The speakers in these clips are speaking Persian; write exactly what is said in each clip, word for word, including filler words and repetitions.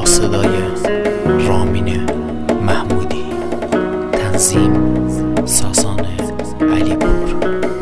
با صدای رامین محمودی، تنظیم ساسان علیپور.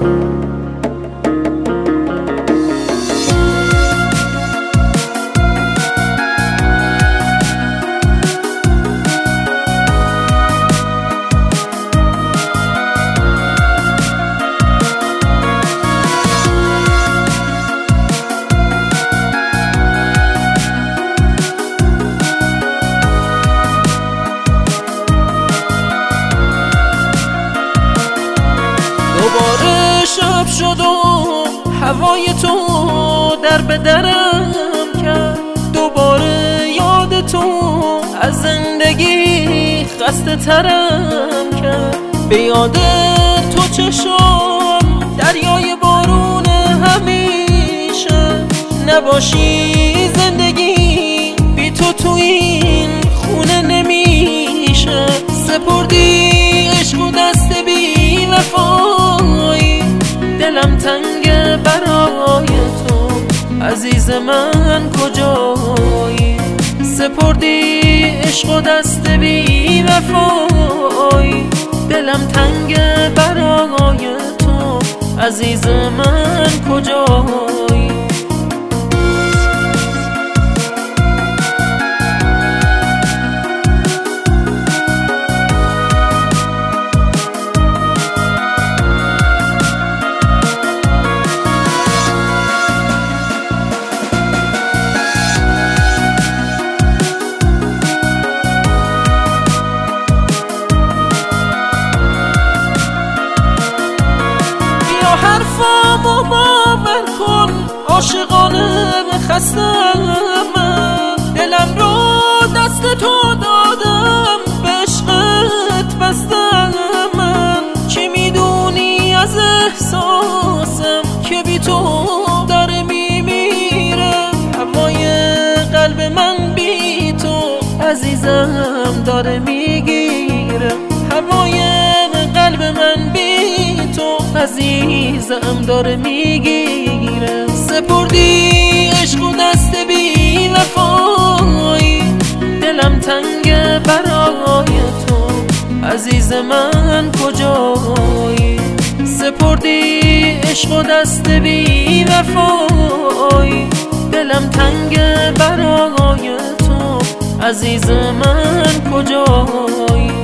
دوباره شب شد و هوای تو در به درم کرد، دوباره یاد تو از زندگی خسته ترم کرد. به یاد تو چشم دریای بارون همیشه، نباشی زندگی بی تو تو این خونه نمیشه. سپردی عشق و دست بی وفایی، دلم تنگه برای تو عزیز من کجایی. سپردی عشق و دست بی وفایی، دلم تنگه برای تو عزیز من کجایی. حرفامو باور کن، عاشقانه خستم من، دلم رو دست تو دادم، به عشقت بستم من. چی میدونی از احساسم که بی تو داره میمیره؟ هوای قلب من بی تو عزیزم داره میگیره. هوای قلب من بی تو عزیزم داره میگیره. سپردی عشق و دست بی وفایی، دلم تنگه برای تو عزیز من کجایی. سپردی عشق و دست بی وفایی، دلم تنگه برای تو عزیز من کجایی.